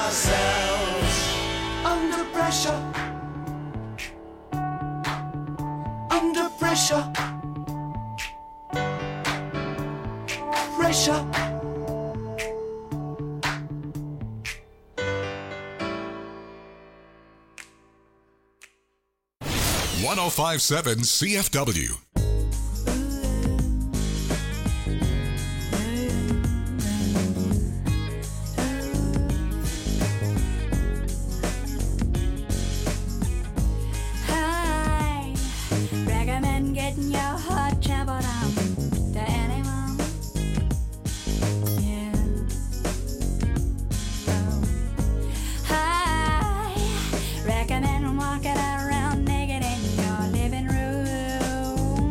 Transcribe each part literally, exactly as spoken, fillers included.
ourselves under pressure, under pressure, pressure. one oh five point seven C F W. Recommend walking around naked in your living room.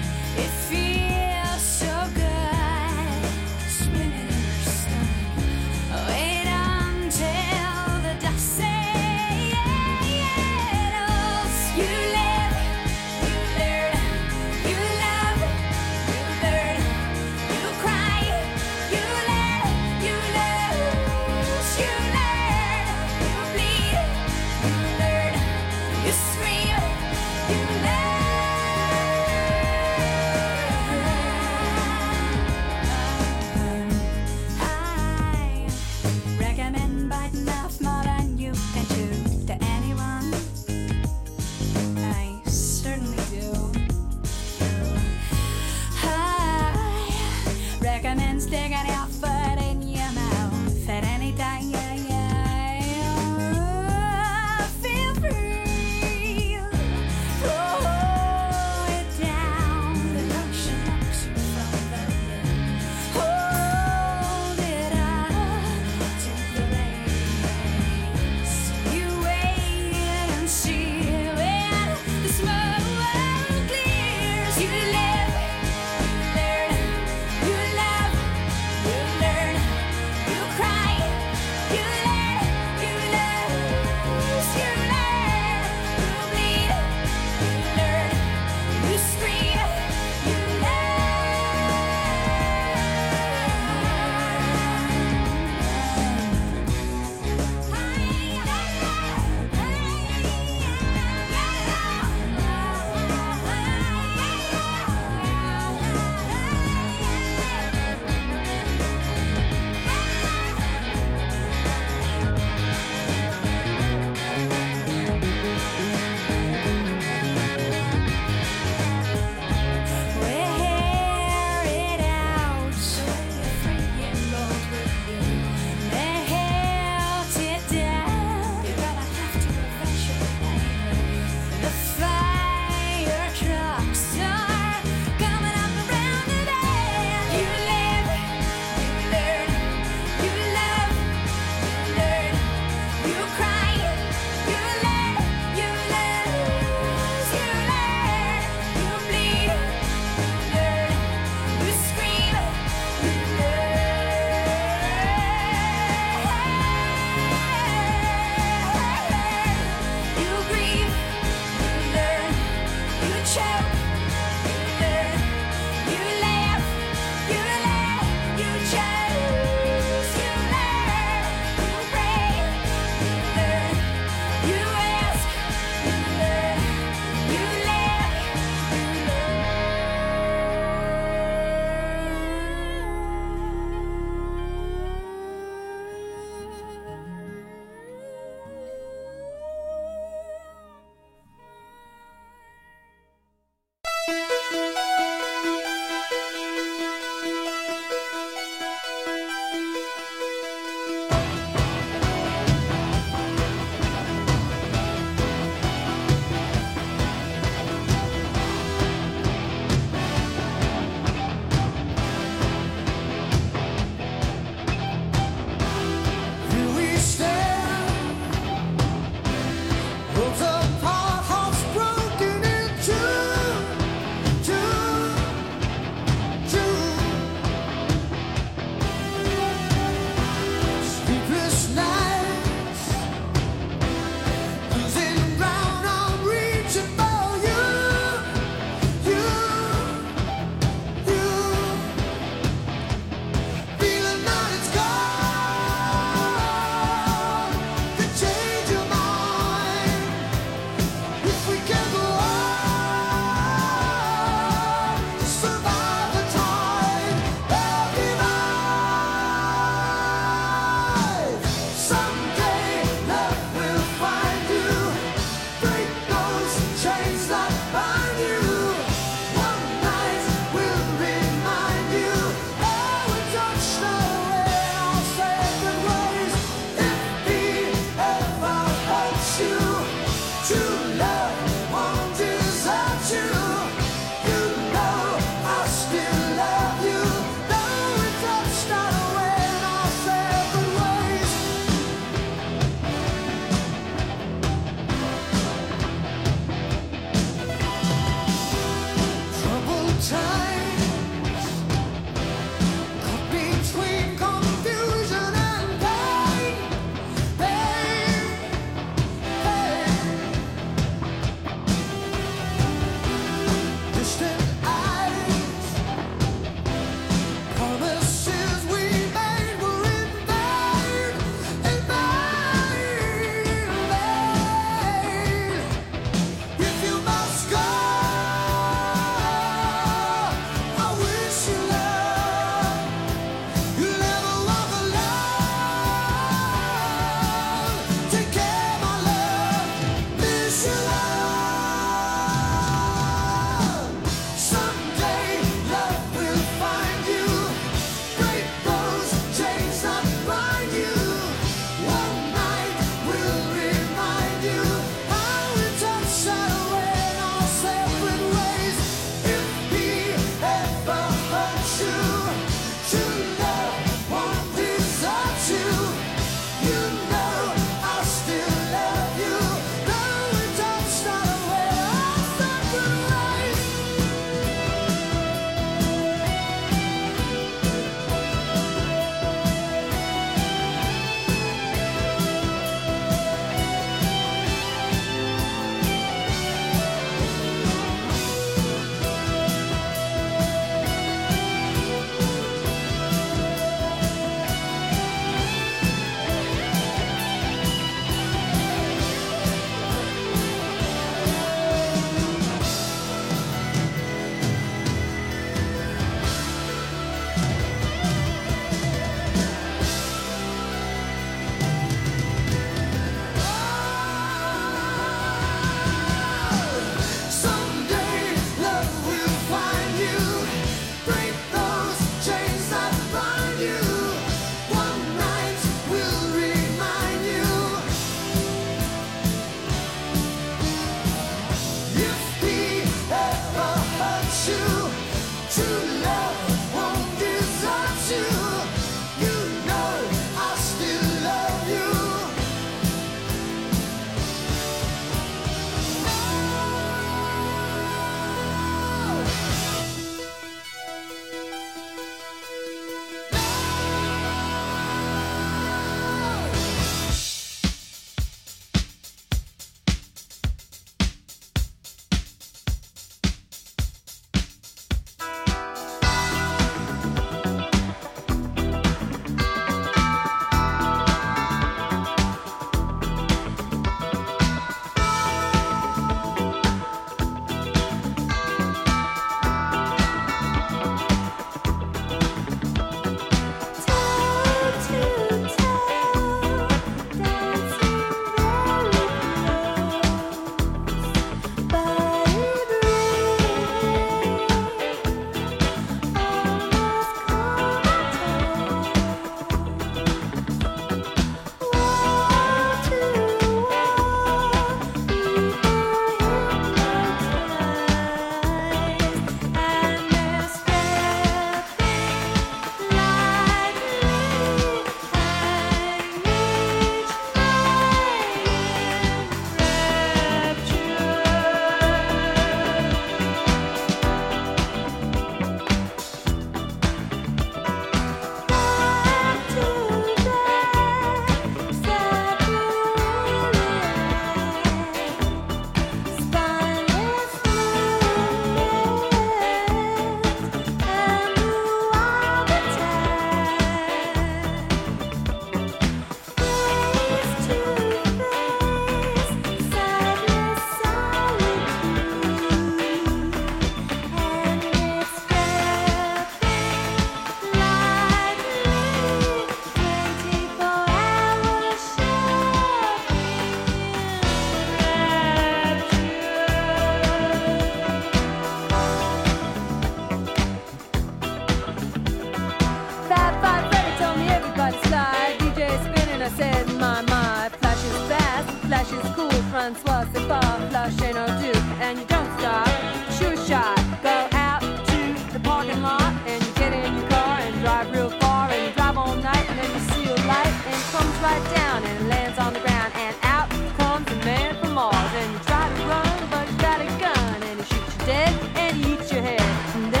Francois, c'est pas flashing or do, and you don't stop, shoot shot, go out to the parking lot, and you get in your car and drive real far, and you drive all night, and then you see a light, and it comes right down, and it lands on the ground, and out comes a man from Mars, and you try to run, but you got a gun, and he shoots you dead, and he eats your head, and then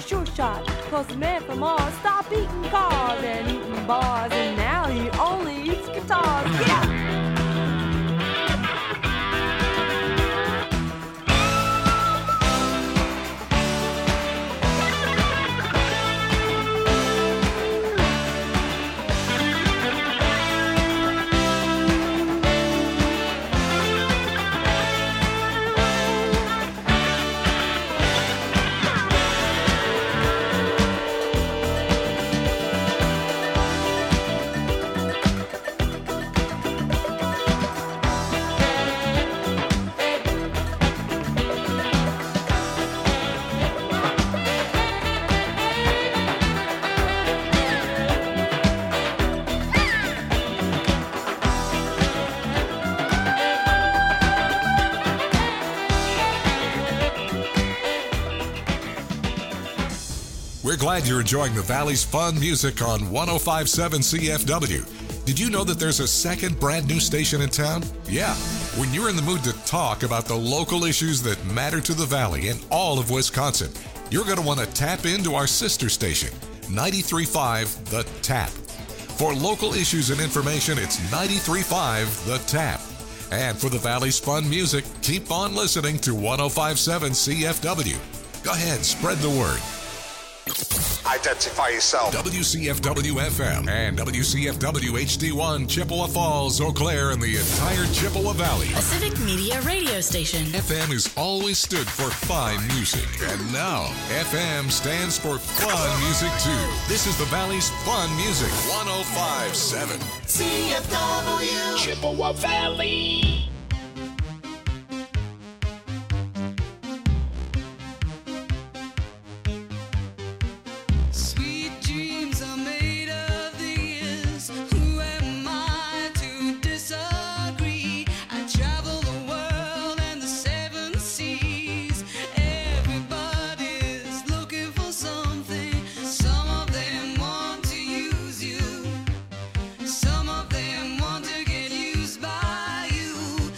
sure shot. Cause the man from Mars stopped eating cars and eating bars, and now he only eats guitars. Yeah! We're glad you're enjoying the Valley's fun music on one oh five point seven C F W. Did you know that there's a second brand new station in town? Yeah. When you're in the mood to talk about the local issues that matter to the Valley and all of Wisconsin, you're going to want to tap into our sister station, ninety-three point five The Tap. For local issues and information, it's ninety-three point five The Tap. And for the Valley's fun music, keep on listening to one oh five point seven C F W. Go ahead, spread the word. Identify yourself. W C F W F M and W C F W H D one, Chippewa Falls, Eau Claire, and the entire Chippewa Valley. A civic media radio station. F M has always stood for fine music, and now F M stands for fun music too. This is the Valley's fun music, one oh five point seven C F W. Chippewa Valley. Some of them want to get used by you.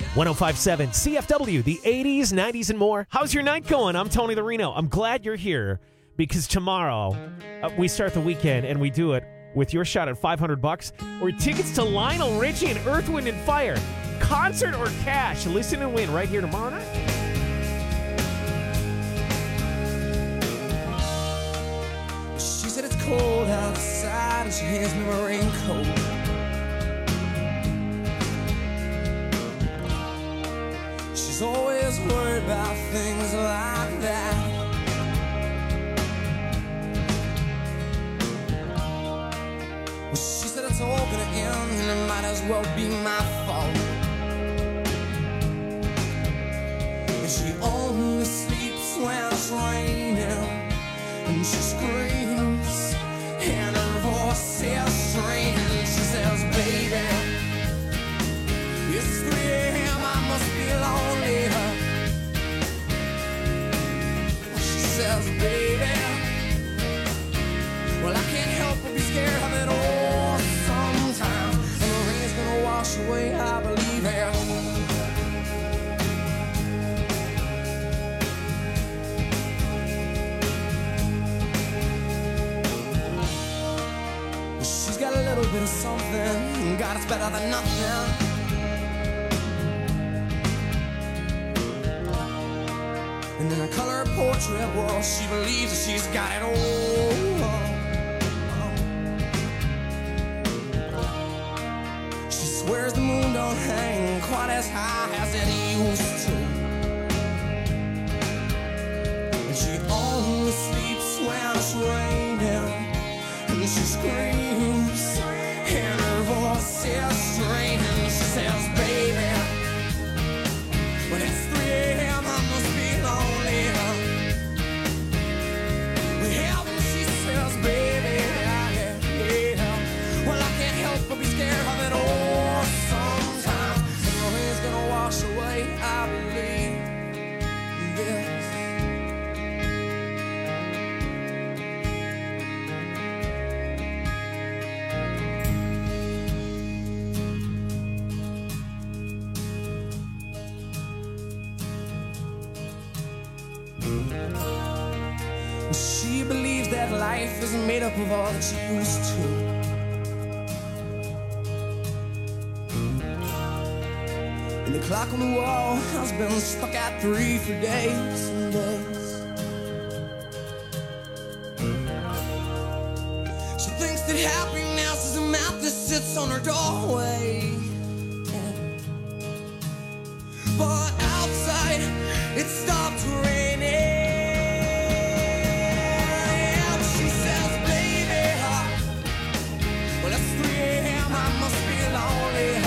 ten fifty-seven C F W, the eighties, nineties, and more. How's your night going? I'm Tony the Reno. I'm glad you're here because tomorrow uh, we start the weekend and we do it with your shot at five hundred bucks or tickets to Lionel Richie and Earth, Wind, and Fire. Concert or cash. Listen and win right here tomorrow night. She said it's cold outside and she hands me my raincoat. She's always worried about things like that. Well, she said it's all gonna end and it might as well be my fault. And she only sleeps when it's raining, and she screams and her voice is strange. She says, baby, it's three a.m. I must be lonely. She says, baby, well, I can't help but be scared of it all sometimes. And the rain's gonna wash away, I believe it. Well, she's got a little bit of something, God, it's better than nothing. And in a color portrait, well, she believes that she's got it all. She swears the moon don't hang quite as high as it used to. And she only sleeps when it's raining, and she screams, and her voice is strange. And she says, baby, when it's three a.m. I must be lonely. Well, heaven, she says, baby, yeah, yeah. Well, I can't help but be scared of it all sometimes. And the rain's gonna wash away, I believe this. Well, she believes that life is made up of all that she used to. And the clock on the wall has been stuck at three for days and days. She thinks that happiness is a map that sits on her doorway. But outside, it stopped raining. And she says, baby, well, it's three a.m. I must be lonely.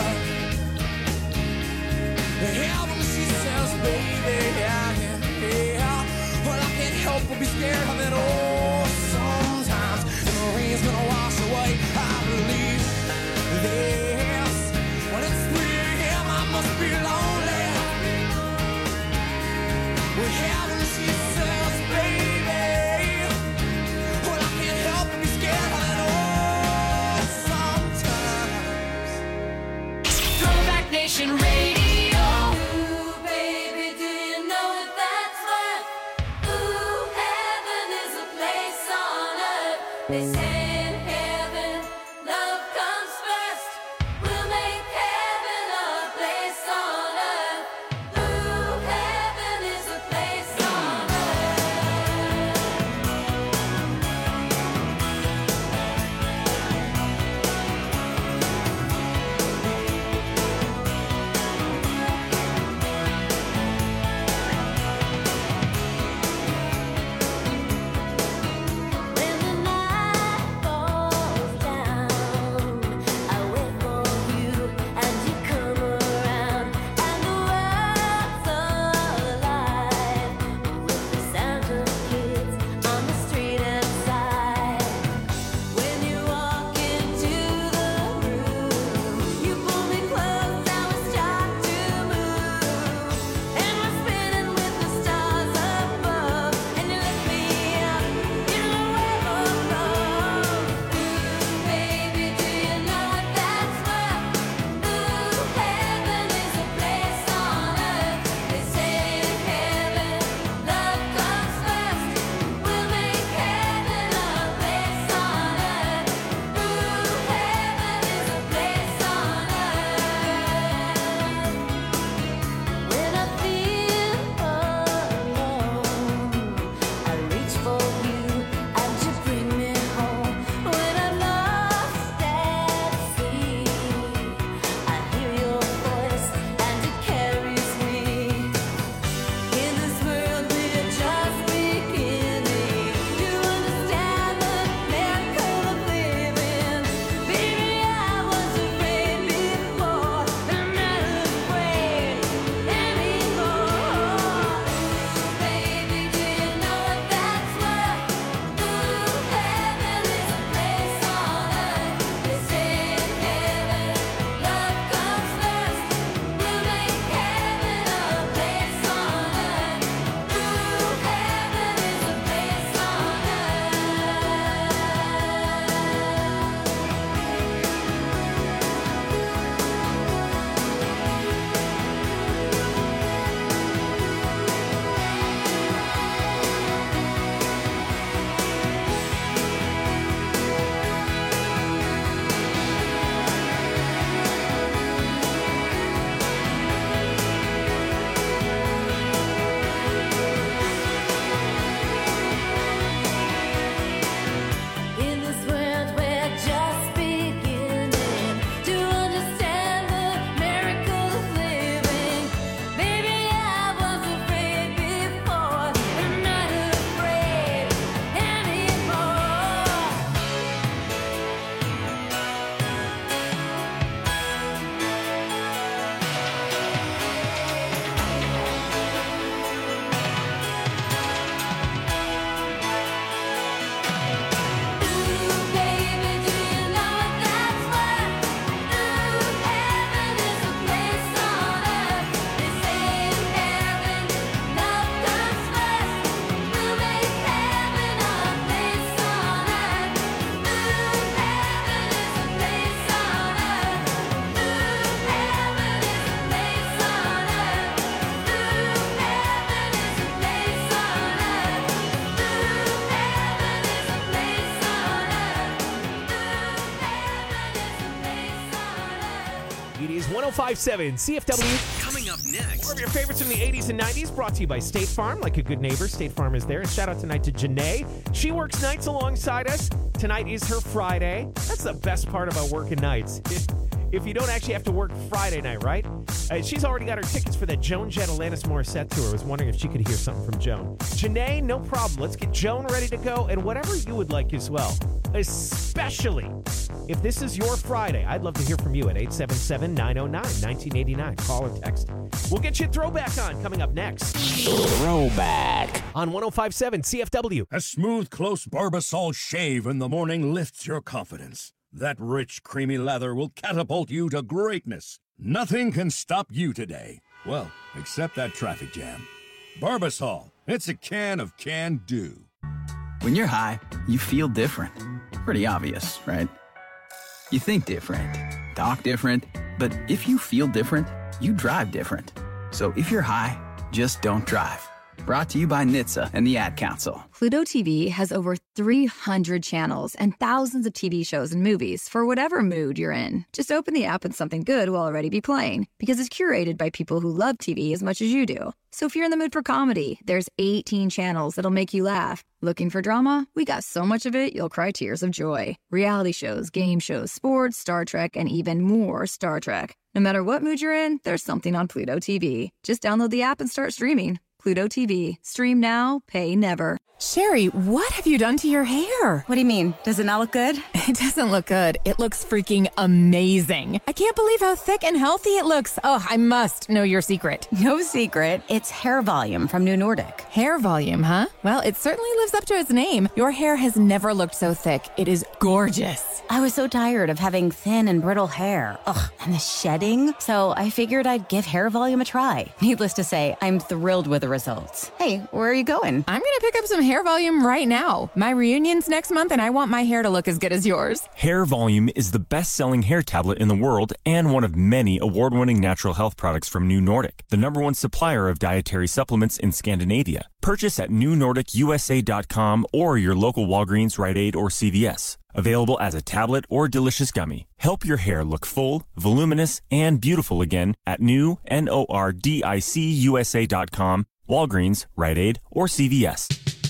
Heaven, she says, baby, yeah, yeah, yeah. Well, I can't help but be scared of it all sometimes. And the rain's gonna wash away, I believe this. When it's three a.m. I must be lonely. Well, heaven, she says, baby, well, I can't help but be scared of it all sometimes. Throwback Nation Radio. Ooh, baby, do you know what that's worth? Ooh, heaven is a place on earth. They say in heaven, love comes first. We'll make heaven a place on earth. Ooh, heaven is a place on earth. When the night five seven C F W. Coming up next. More of your favorites from the eighties and nineties brought to you by State Farm. Like a good neighbor, State Farm is there. And shout out tonight to Janae. She works nights alongside us. Tonight is her Friday. That's the best part about working nights. If, if you don't actually have to work Friday night, right? Uh, she's already got her tickets for that Joan Jett Alanis Morissette tour. I was wondering if she could hear something from Joan. Janae, no problem. Let's get Joan ready to go and whatever you would like as well. Especially if this is your Friday. I'd love to hear from you at eight seven seven, nine oh nine, nineteen eighty-nine. Call or text. We'll get you a throwback on coming up next. Throwback. On one oh five point seven C F W. A smooth, close Barbasol shave in the morning lifts your confidence. That rich, creamy lather will catapult you to greatness. Nothing can stop you today. Well, except that traffic jam. Barbasol. It's a can of can-do. When you're high, you feel different. Pretty obvious, right? You think different, talk different, but if you feel different, you drive different. So if you're high, just don't drive. Brought to you by N H T S A and the Ad Council. Pluto T V has over three hundred channels and thousands of T V shows and movies for whatever mood you're in. Just open the app and something good will already be playing because it's curated by people who love T V as much as you do. So if you're in the mood for comedy, there's eighteen channels that'll make you laugh. Looking for drama? We got so much of it, you'll cry tears of joy. Reality shows, game shows, sports, Star Trek, and even more Star Trek. No matter what mood you're in, there's something on Pluto T V. Just download the app and start streaming. Pluto T V. Stream now, pay never. Sherry, what have you done to your hair? What do you mean? Does it not look good? It doesn't look good. It looks freaking amazing. I can't believe how thick and healthy it looks. Oh, I must know your secret. No secret. It's hair volume from New Nordic. Hair volume, huh? Well, it certainly lives up to its name. Your hair has never looked so thick. It is gorgeous. I was so tired of having thin and brittle hair. Ugh, and the shedding. So I figured I'd give hair volume a try. Needless to say, I'm thrilled with the results. Hey, where are you going? I'm going to pick up some hair volume right now. My reunion's next month and I want my hair to look as good as yours. Hair Volume is the best-selling hair tablet in the world and one of many award-winning natural health products from New Nordic, the number one supplier of dietary supplements in Scandinavia. Purchase at new nordic u s a dot com or your local Walgreens, Rite Aid, or C V S. Available as a tablet or delicious gummy. Help your hair look full, voluminous, and beautiful again at new nordic u s a dot com, Walgreens, Rite Aid, or C V S.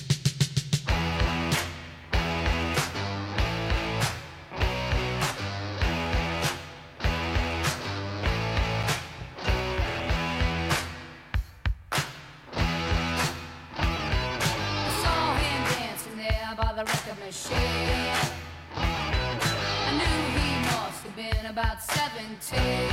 About seventeen,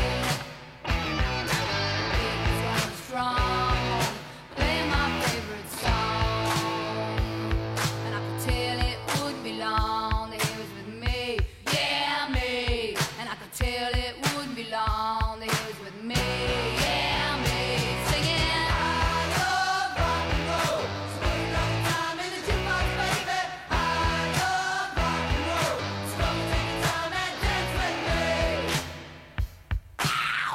he was strong, playing my favorite song, and I could tell it would be long that he was with me, yeah me, and I could tell it wouldn't be long that he was with me, yeah me, singing I love rock and roll, spend a lot of time in the jukebox, baby. I love rock and roll, so take your time and dance with me.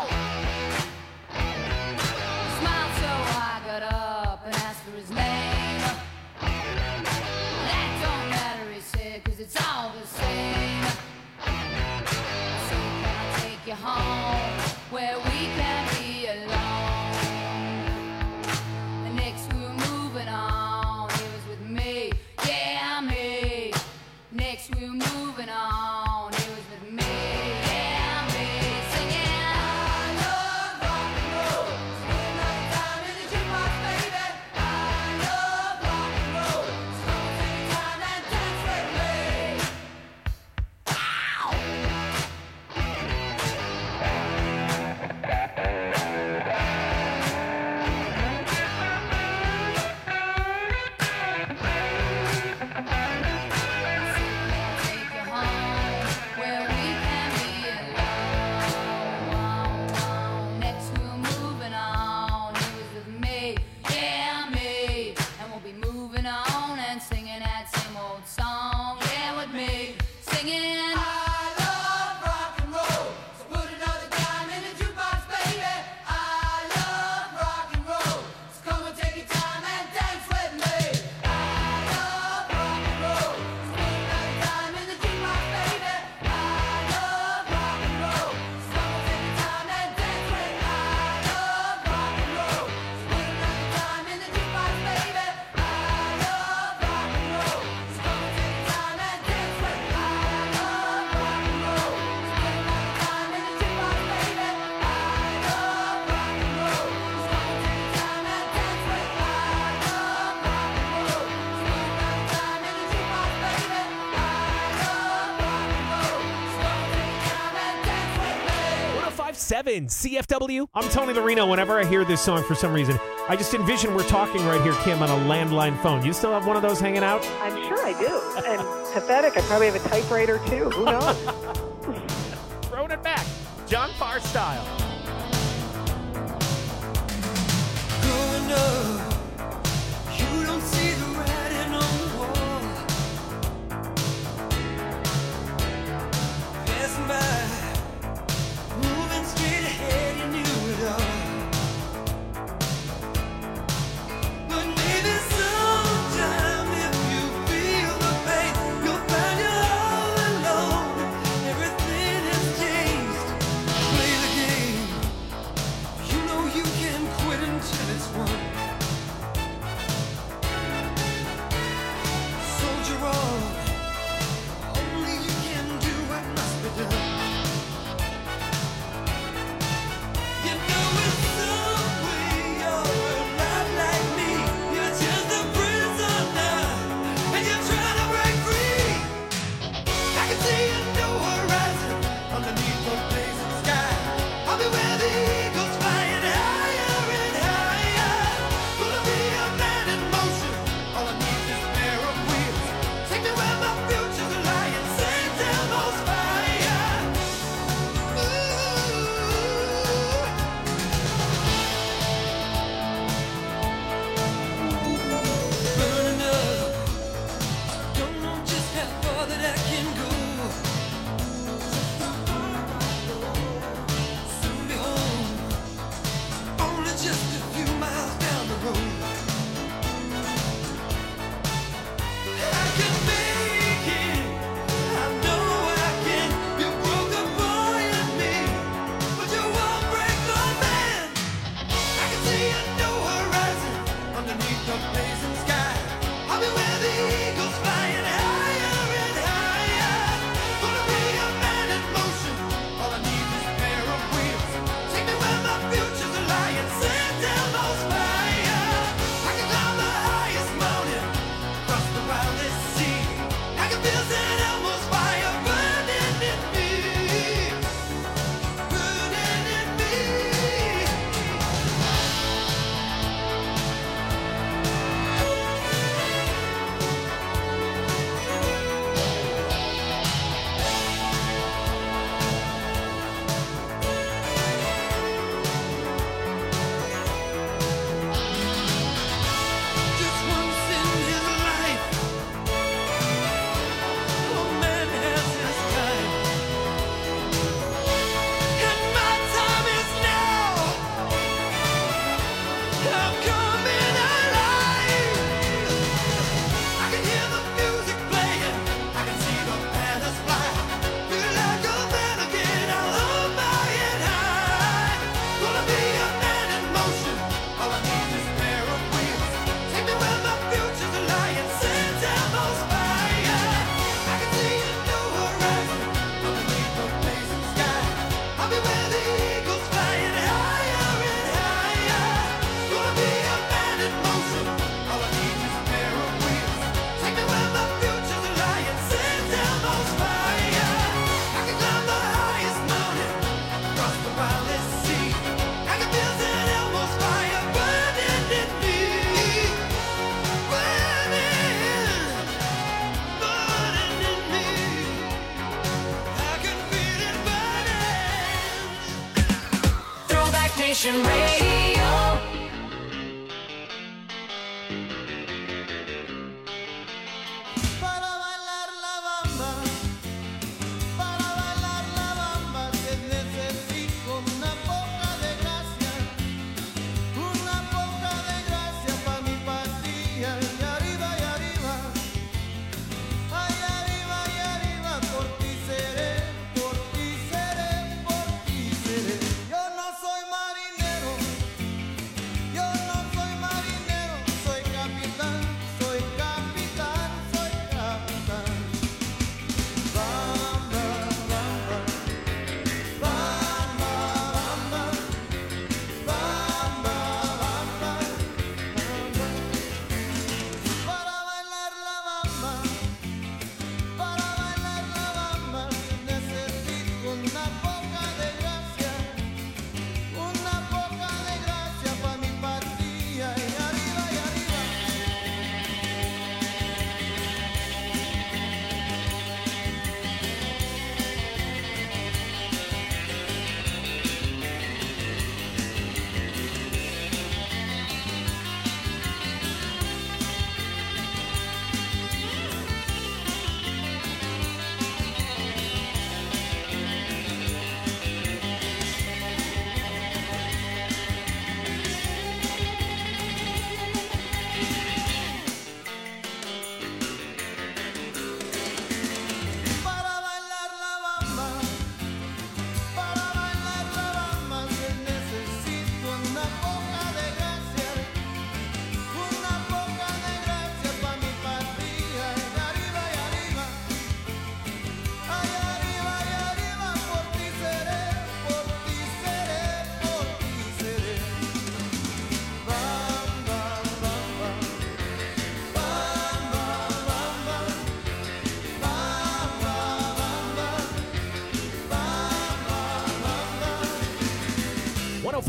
seven C F W. I'm Tony the Reno. Whenever I hear this song, for some reason, I just envision we're talking right here, Kim, on a landline phone. You still have one of those hanging out? I'm sure I do. And pathetic, I probably have a typewriter too. Who knows? Throwing it back. John Parr style. Growing up, you don't see the writing on the wall. Passing by, moving straight ahead, you knew it all. But maybe sometime if you feel the pain, you'll find you're all alone. Everything has changed. Play the game. You know you can quit until it's won. Soldier on. Only you can do what must be done. You know in some way you're not like me. You're just a prisoner, and you're trying to break free. I can see a new horizon underneath the blazing sky. I'll be where the eagles flying higher and higher. Gonna be a man in motion. All I need is a pair of wheels. Take me where my future's lying. Sing Elmo's fire. Burning up. Don't know just how far that I can go. Soon be home. Only just a few miles down the road. I can make it. I know I can. You broke a boy in me, but you won't break the man. I can see a new horizon underneath the blazing sky. I'll be where the eagles flying higher and higher. Gonna be a man in motion. All I need is a pair of wheels. Take me where my future's lying. Send Elmo's fire. I can climb the highest mountain, cross the wildest sea. I can feel Saint Elmo's fire burning in me, burning in me. Just once in his life, a man has his time, and my time is now. I'm coming alive. I can hear the music playing. I can see the banners fly. Feel like a man again. I'll hold my head high. Gonna be a man in motion. All I need is a pair of wheels. Take me where my future's lying. Send Elmo's fire. I can see a new horizon underneath the blazing sky. I'll be where the eagles flying higher and higher. Gonna be a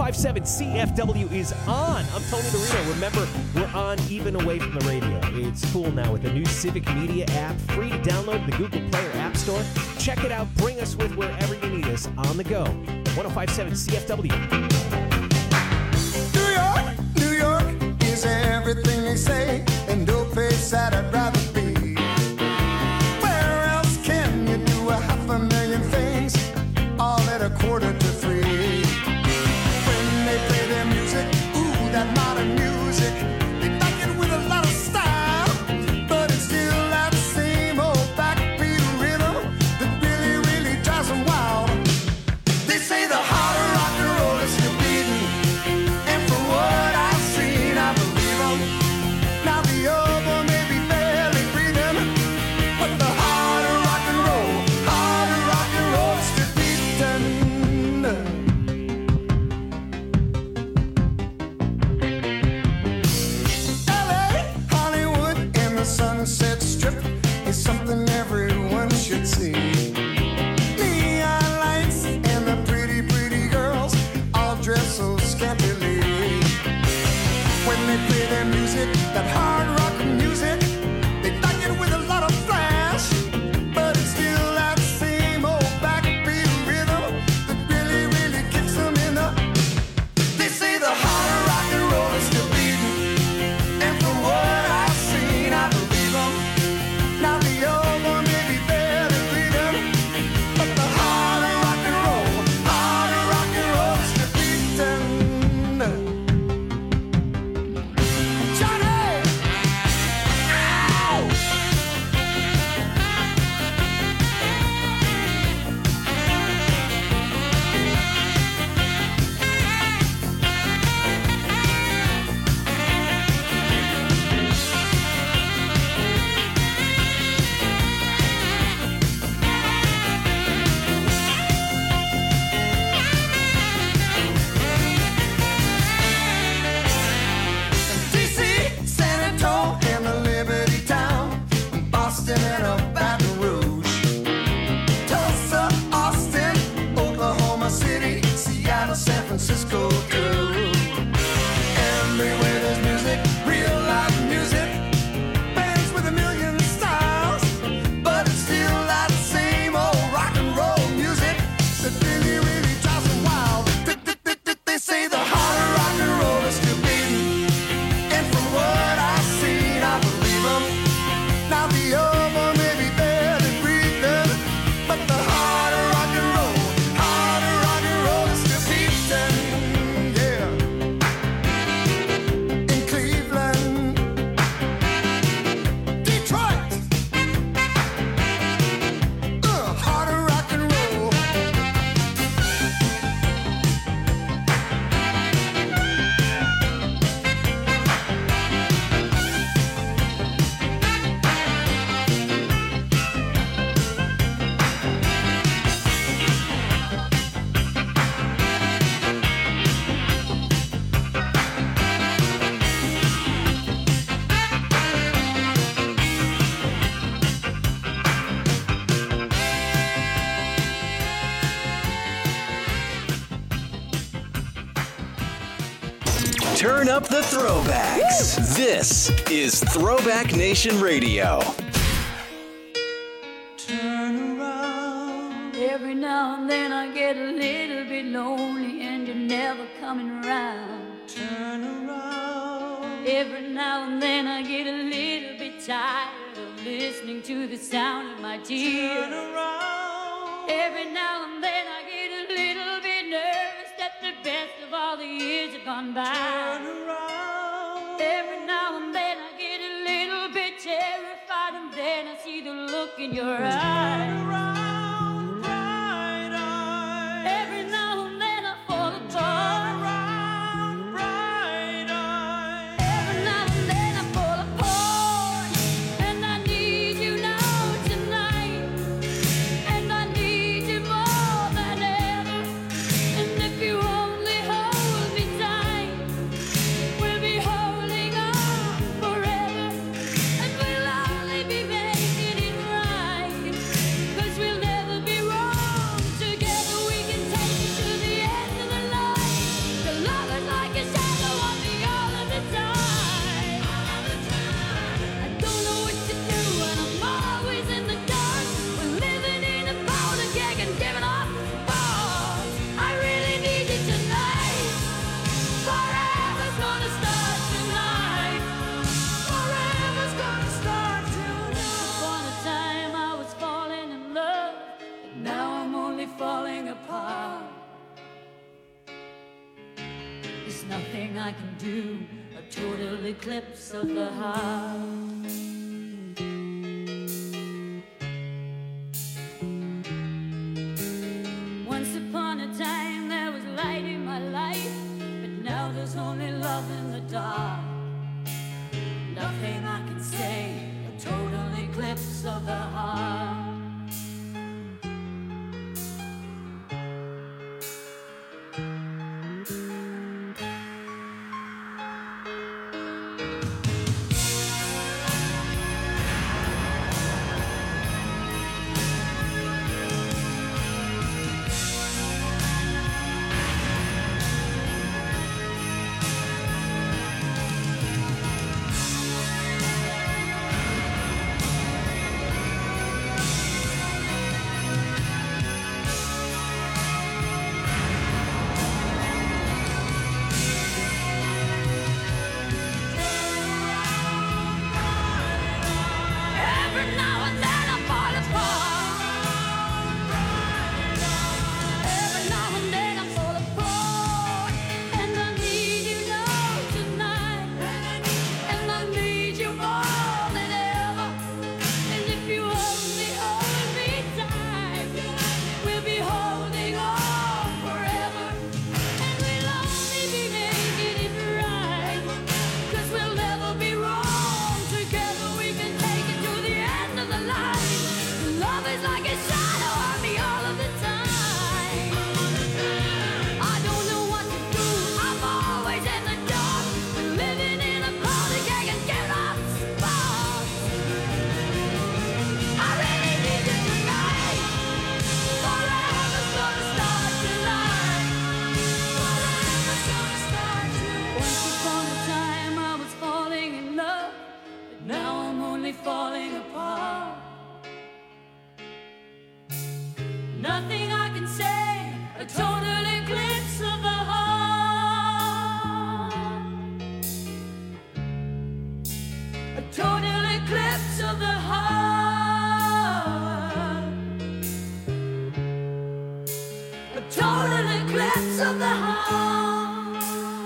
five seven C F W is on. I'm Tony DeRito. Remember, we're on even away from the radio. It's cool now with the new Civic Media app, free to download in the Google Play or App Store. Check it out. Bring us with wherever you need us on the go. one oh five seven C F W. New York, New York is everything they say, and no place that I'd rather be. Where else can you do a half a million things, all at a quarter to three? When they play their music, ooh, that modern music, they back it with a lot of style, but it's still that same old backbeat rhythm that really, really drives them wild. They say the harder rock and roll is still beating, and from what I've seen, I believe them. Now the other may be barely breathing, but the harder rock and roll, harder rock and roll is still beating. L A, Hollywood, and the Sunset Strip is something everyone should see. Neon lights and the pretty, pretty girls all dress so scantily. When they play their music, that hard rock music, they back it with a lot of flash, but it's still that same old backbeat rhythm that really, really kicks them in the. They say the harder rock and roll is still beating, and from what I've seen, I believe them. Now the old one may be barely breathing, but the harder rock and roll, harder rock and roll is still beating. Johnny! Ow! D C, San Antonio, and the Liberty Town, Boston and a Baton Rouge, Tulsa, Austin, Oklahoma City, Seattle, San Francisco too. Everywhere there's music, real live music, bands with a million styles, but it's still that same old rock and roll music that really, really drives them wild. Th- th- th- th- They say the harder rock and roll is still beating, and from what I've seen, I believe them. Now the other may be barely breathing, but the harder rock and roll, harder rock and roll is still beating, yeah. In Cleveland, Detroit, uh, harder rock and roll. Turn up the throwbacks. This is Throwback Nation Radio. Turn around. Every now and then I get a little bit lonely and you're never coming around. Turn around. Every now and then I get a little bit tired of listening to the sound of my tears. Turn around. Every now and then I get a little bit nervous that the best of all the years have gone by. Turn around. Every now and then I get a little bit terrified, and then I see the look in your eyes. Turn around, bright eyes. Every now and then I fall apart. Turn around, bright eyes. Every now and then I fall apart, and I need you now tonight, and I need you more than ever. And if you only hold me tight, we'll be holding on forever, and we'll only be making it right. nothing I can do. A total eclipse of the heart. Once upon a time there was light in my life, but now there's only love in the dark. Nothing I can say, a total eclipse of the heart. Nothing I can say, a total eclipse of the heart. A total eclipse of the heart. A total eclipse of the heart.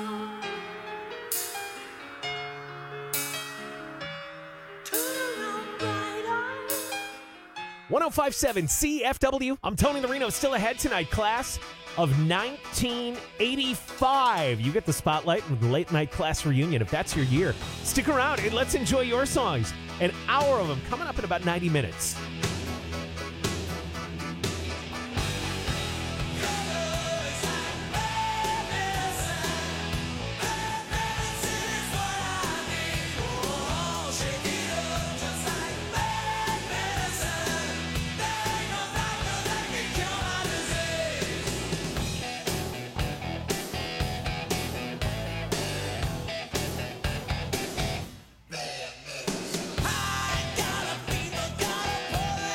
one oh five point seven C F W. I'm Tony the Reno. Still ahead tonight. Class of nineteen eighty-five. You get the spotlight with the late night class reunion if that's your year. Stick around and let's enjoy your songs. An hour of them coming up in about ninety minutes. I got a fever, got a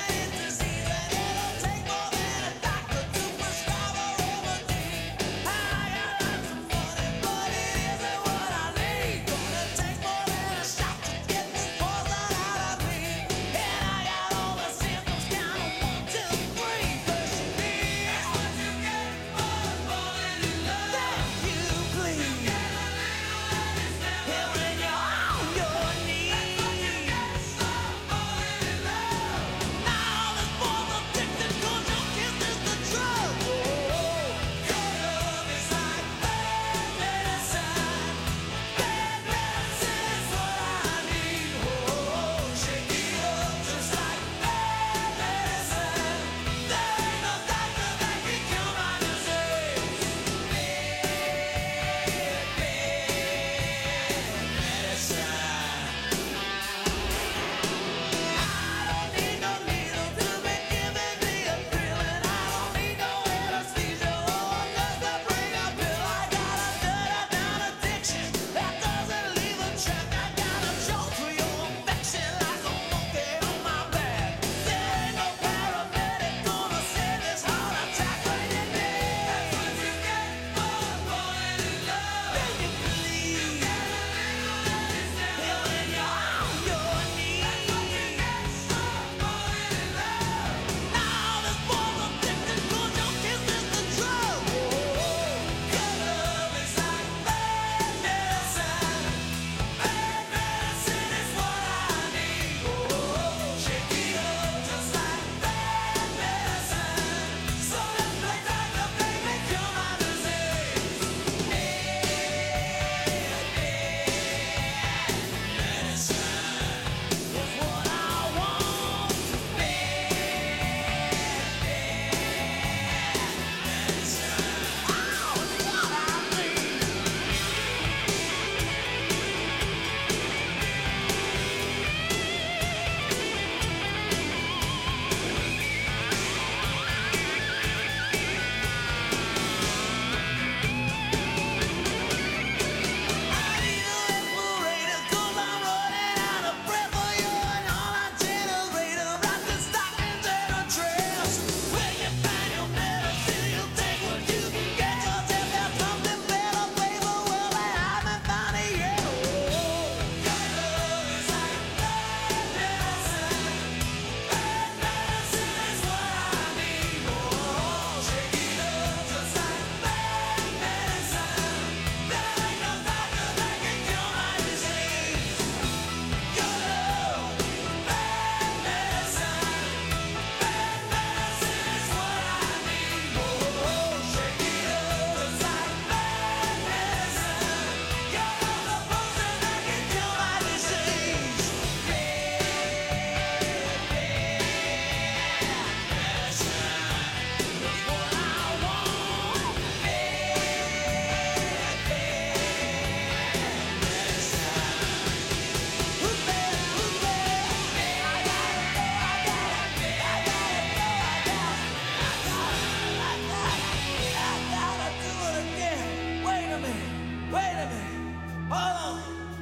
Hold on.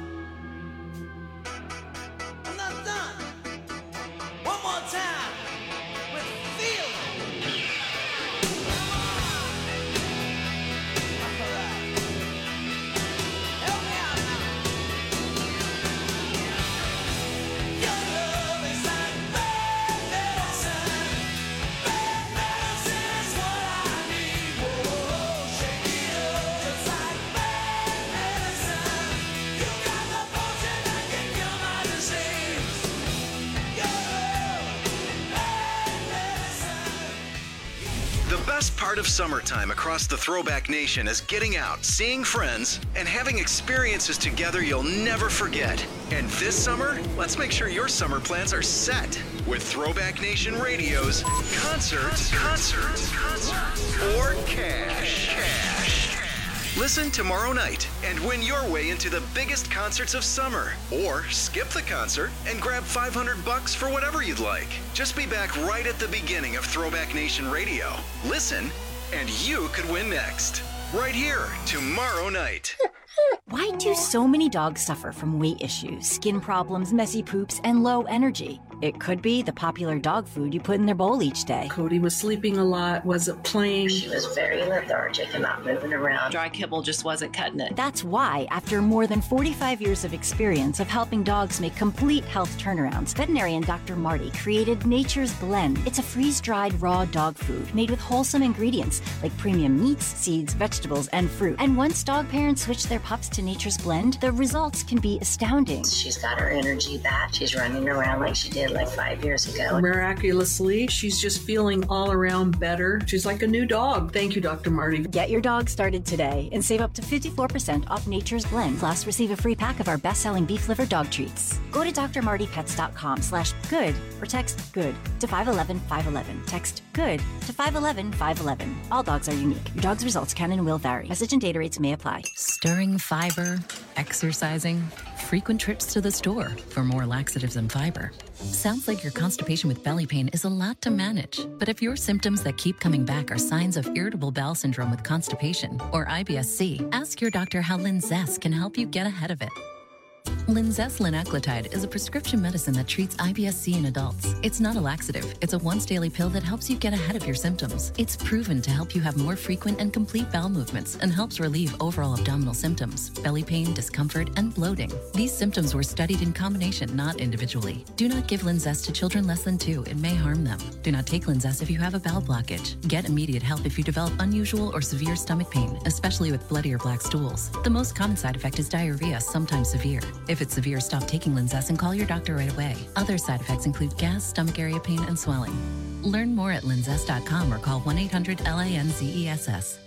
I'm not done. One more time with feel. The best part of summertime across the Throwback Nation is getting out, seeing friends, and having experiences together you'll never forget. And this summer, let's make sure your summer plans are set with Throwback Nation Radio's Concerts, Concerts, Concerts, or Cash. Cash. Listen tomorrow night and win your way into the biggest concerts of summer. Or skip the concert and grab five hundred bucks for whatever you'd like. Just be back right at the beginning of Throwback Nation Radio. Listen, and you could win next. Right here, tomorrow night. Why do so many dogs suffer from weight issues, skin problems, messy poops, and low energy? It could be the popular dog food you put in their bowl each day. Cody was sleeping a lot, wasn't playing. She was very lethargic and not moving around. Dry kibble just wasn't cutting it. That's why, after more than forty-five years of experience of helping dogs make complete health turnarounds, veterinarian Doctor Marty created Nature's Blend. It's a freeze-dried raw dog food made with wholesome ingredients like premium meats, seeds, vegetables, and fruit. And once dog parents switch their pups to Nature's Blend, the results can be astounding. She's got her energy back. She's running around like she did like five years ago. Miraculously, she's just feeling all around better. She's like a new dog. Thank you, Doctor Marty. Get your dog started today and save up to fifty-four percent off Nature's Blend. Plus, receive a free pack of our best-selling beef liver dog treats. Go to drmartypets.com slash good or text good to five one one five one one. Text good to five one one five one one. All dogs are unique. Your dog's results can and will vary. Message and data rates may apply. Stirring fiber, exercising, frequent trips to the store for more laxatives and fiber. Sounds like your constipation with belly pain is a lot to manage. But if your symptoms that keep coming back are signs of irritable bowel syndrome with constipation or I B S C, ask your doctor how Linzess can help you get ahead of it. Linzess linaclotide is a prescription medicine that treats I B S C in adults. It's not a laxative. It's a once-daily pill that helps you get ahead of your symptoms. It's proven to help you have more frequent and complete bowel movements and helps relieve overall abdominal symptoms, belly pain, discomfort, and bloating. These symptoms were studied in combination, not individually. Do not give Linzess to children less than two. It may harm them. Do not take Linzess if you have a bowel blockage. Get immediate help if you develop unusual or severe stomach pain, especially with bloody or black stools. The most common side effect is diarrhea, sometimes severe. If it's severe, stop taking Linzess and call your doctor right away. Other side effects include gas, stomach area pain, and swelling. Learn more at linzess dot com or call one eight hundred L A N Z E S S.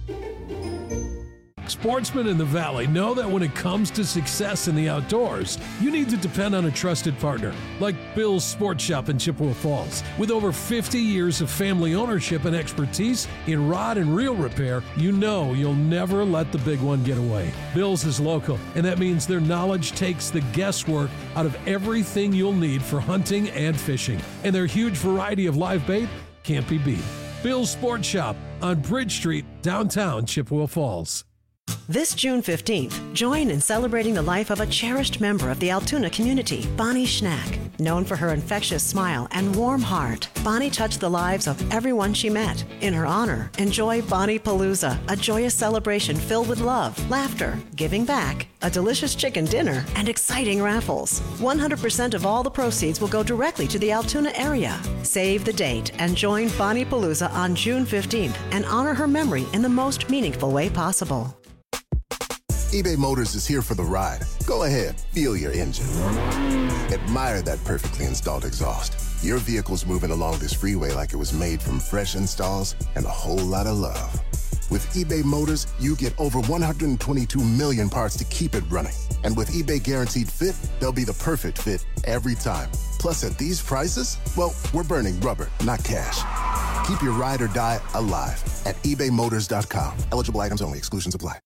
Sportsmen in the Valley know that when it comes to success in the outdoors, you need to depend on a trusted partner like Bill's Sports Shop in Chippewa Falls. With over fifty years of family ownership and expertise in rod and reel repair, you know you'll never let the big one get away. Bill's is local, and that means their knowledge takes the guesswork out of everything you'll need for hunting and fishing. And their huge variety of live bait can't be beat. Bill's Sports Shop on Bridge Street, downtown Chippewa Falls. This June fifteenth, join in celebrating the life of a cherished member of the Altoona community, Bonnie Schnack. Known for her infectious smile and warm heart, Bonnie touched the lives of everyone she met. In her honor, enjoy Bonnie Palooza, a joyous celebration filled with love, laughter, giving back, a delicious chicken dinner, and exciting raffles. one hundred percent of all the proceeds will go directly to the Altoona area. Save the date and join Bonnie Palooza on June fifteenth and honor her memory in the most meaningful way possible. eBay Motors is here for the ride. Go ahead, feel your engine. Admire that perfectly installed exhaust. Your vehicle's moving along this freeway like it was made from fresh installs and a whole lot of love. With eBay Motors, you get over one hundred twenty-two million parts to keep it running. And with eBay Guaranteed Fit, they'll be the perfect fit every time. Plus, at these prices, well, we're burning rubber, not cash. Keep your ride or die alive at ebay motors dot com. Eligible items only. Exclusions apply.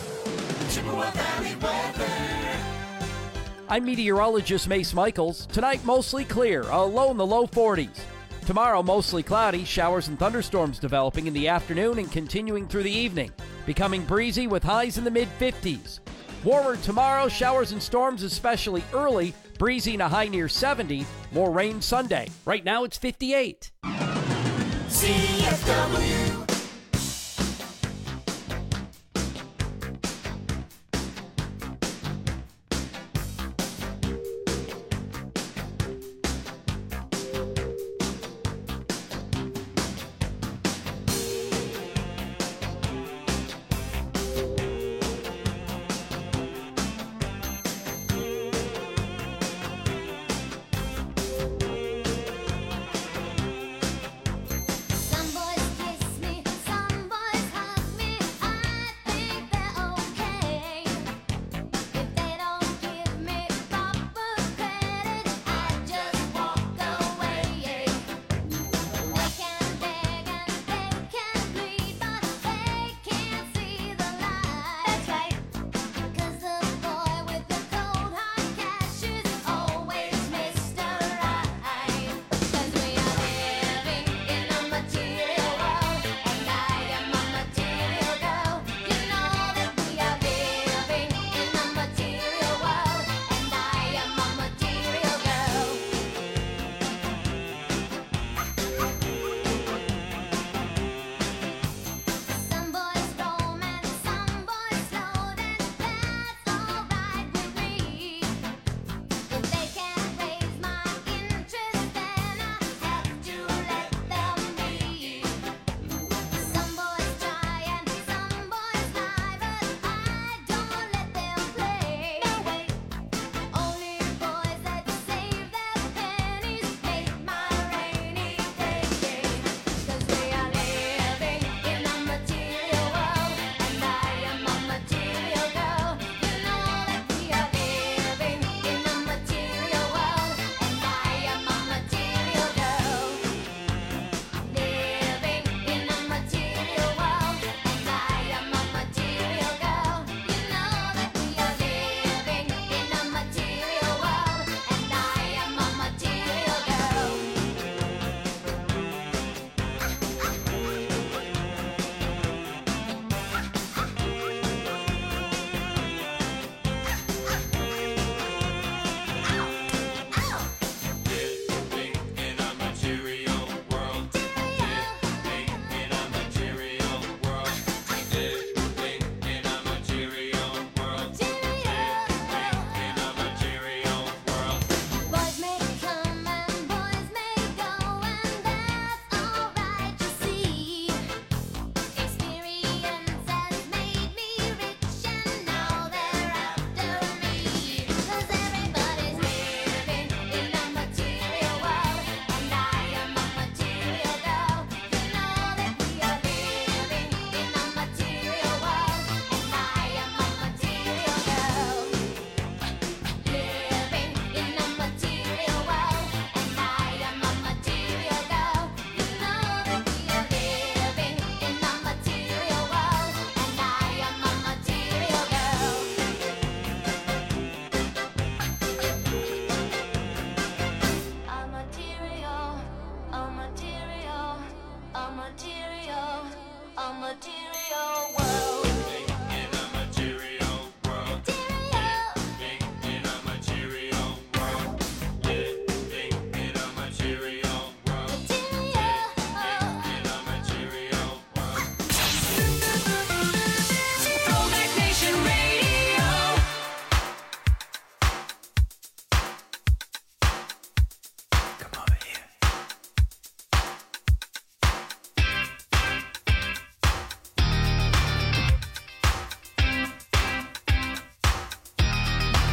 I'm meteorologist Mace Michaels. Tonight, mostly clear, a low in the low forties. Tomorrow, mostly cloudy, showers and thunderstorms developing in the afternoon and continuing through the evening, becoming breezy with highs in the mid fifties. Warmer tomorrow, showers and storms especially early, breezy and a high near seventy. More rain Sunday. Right now it's fifty-eight. C F W.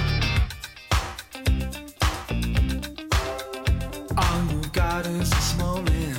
All you got is a small